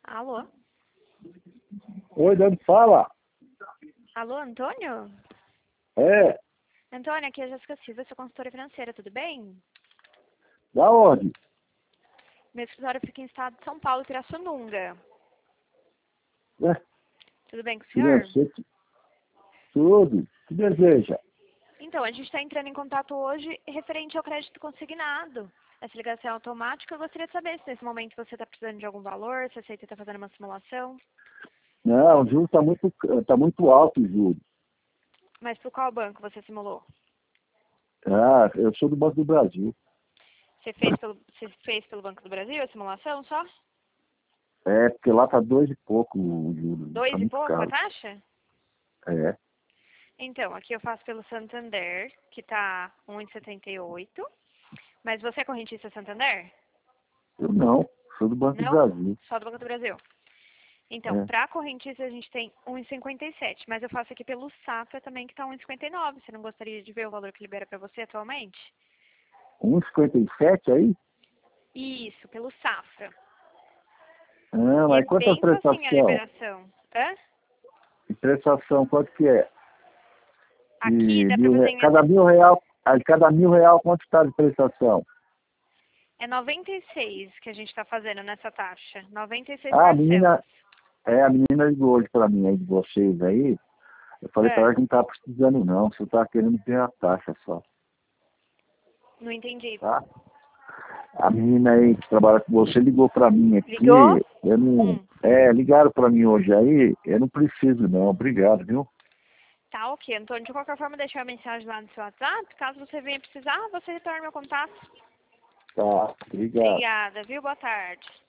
Alô? Oi, de onde fala? Alô, Antônio? É, Antônio, aqui é a Jéssica Silva, sou consultora financeira, tudo bem? da onde? Meu escritório fica em estado de São Paulo, Pirassununga. É, Tudo bem com o queria senhor? ser tudo. Que deseja? Então, a gente está entrando em contato hoje referente ao crédito consignado. Essa ligação é automática, eu gostaria de saber se nesse momento você está precisando de algum valor, se você está fazendo uma simulação. Não, o juro tá muito alto, o juro. Mas por qual banco você simulou? Ah, eu sou do Banco do Brasil. Você fez pelo Banco do Brasil a simulação só? É, porque lá tá 2 e pouco o juro. Dois Tá e muito pouco a caro. taxa? É. Então, aqui eu faço pelo Santander, que está 1,78. Mas você é correntista Santander? Eu não, sou do Banco do Não? Brasil. Só do Banco do Brasil. Então, É. para correntista a gente tem 1,57, mas eu faço aqui pelo Safra também, que está 1,59. Você não gostaria de ver o valor que libera para você atualmente? 1,57 aí? Isso, pelo Safra. Ah, E é mas quantas bem facinho a prestação? liberação. Hã? E prestação, quanto que é? De Aqui dá para fazer em cada até... R$ 1.000, a cada R$ 1.000, quanto está de prestação? É 96 que a gente está fazendo nessa taxa. 96 Ah, parcelas. a menina ligou hoje pra mim aí de vocês aí. Eu falei pra É, ela que não tá precisando não, você tá querendo ter a taxa só, não entendi. tá? A menina aí que trabalha com você ligou pra mim Ligou? aqui, eu não. Hum. Ligaram pra mim hoje aí, eu não preciso não, obrigado, viu? Tá, ok. Antônio, de qualquer forma, deixar a mensagem lá no seu WhatsApp. Caso você venha precisar, você retorna meu contato. Tá, obrigado. Obrigada, viu? Boa tarde.